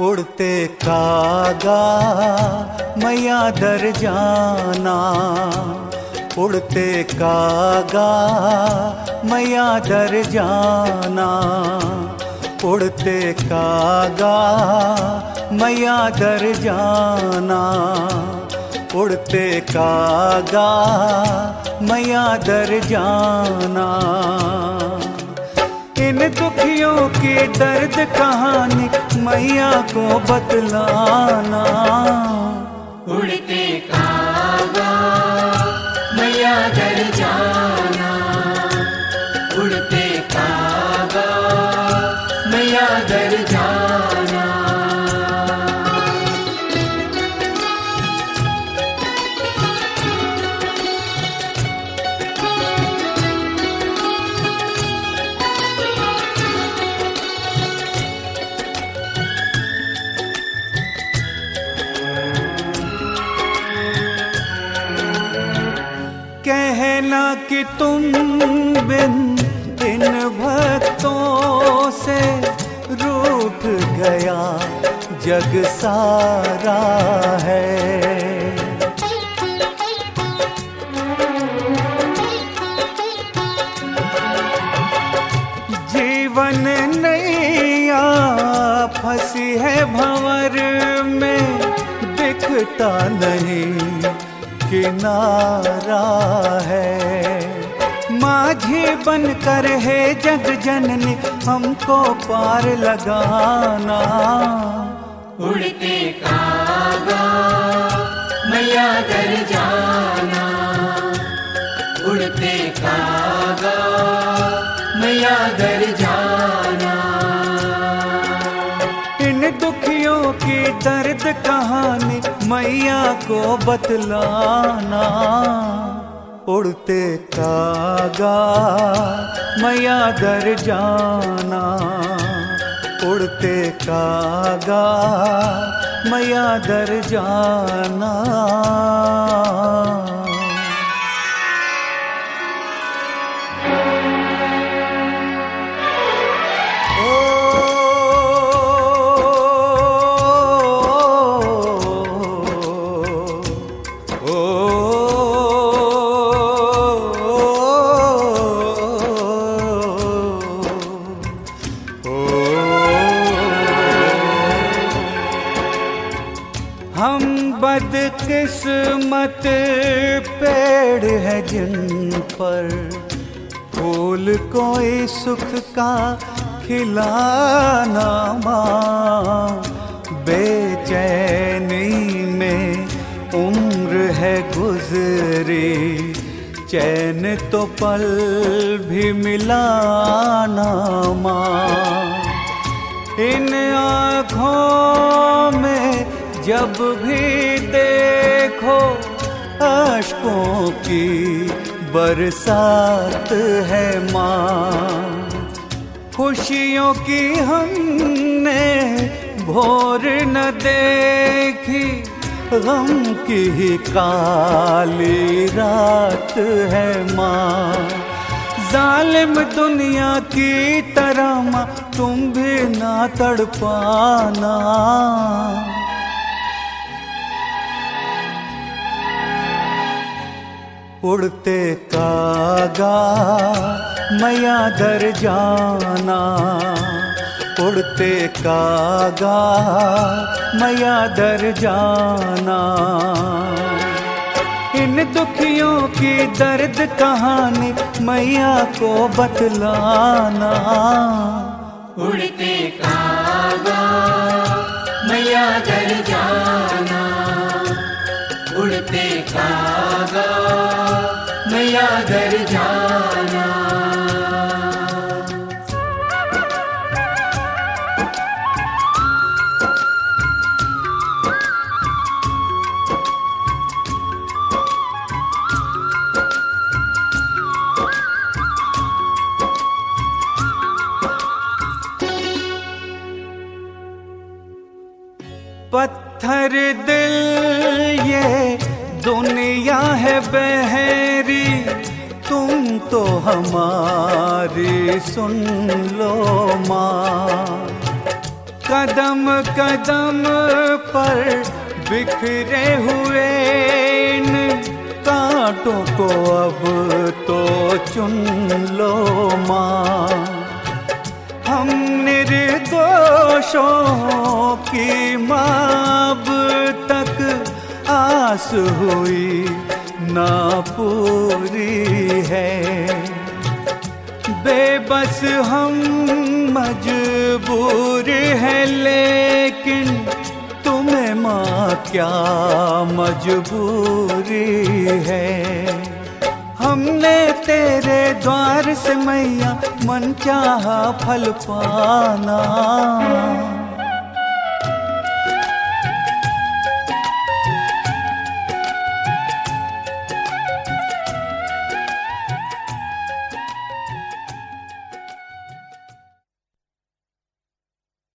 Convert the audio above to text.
उड़ते कागा मैया दर जाना, उड़ते कागा मैया दर जाना, उड़ते कागा मैया दर जाना, उड़ते कागा मैया दर जाना। इन दुखियों की दर्द कहानी मैया को बतलाना। उड़ते कागा मैया दर जाना, उड़ते कागा मैया दर जाना। कहना कि तुम बिन इन भक्तों से रूठ गया जग सारा है। जीवन नैया फंसी है भंवर में, दिखता नहीं किनारा है। माझी बनकर है जग जननी हमको पार लगाना। उड़ते कागा मैया दर जाना, उड़ते कागा मैया दर जाना। इन दुखियों की दर्द कहानी मैया को बतलाना। उड़ते कागा मैया दर जाना, उड़ते कागा मैया दर जाना। हम बदकिस्मत पेड़ है जिन पर फूल कोई सुख का खिलाना माँ। बेचैनी में उम्र है गुजरी, चैन तो पल भी मिलाना माँ। इन आँखों में जब भी देखो अश्कों की बरसात है माँ। खुशियों की हमने भोर न देखी, गम की ही काली रात है माँ। जालिम दुनिया की तरह माँ तुम भी ना तड़पाना। उड़ते कागा मैया दर जाना, उड़ते कागा मैया दर जाना। इन दुखियों की दर्द कहानी मैया को बतलाना। उड़ते कागा मैया दर जाना, उड़ते कागा मैया दर जाना। पत्थर दिल ये दुनिया है बहरी, तुम तो हमारी सुन लो माँ। कदम कदम पर बिखरे हुए इन कांटों को अब तो चुन लो माँ। हम निर्दोषों की माँ अब तक आस हुई ना पूरी है। बेबस हम मजबूर हैं, लेकिन तुम्हें माँ क्या मजबूरी है। हमने तेरे द्वार से मैया मन चाहा फल पाना।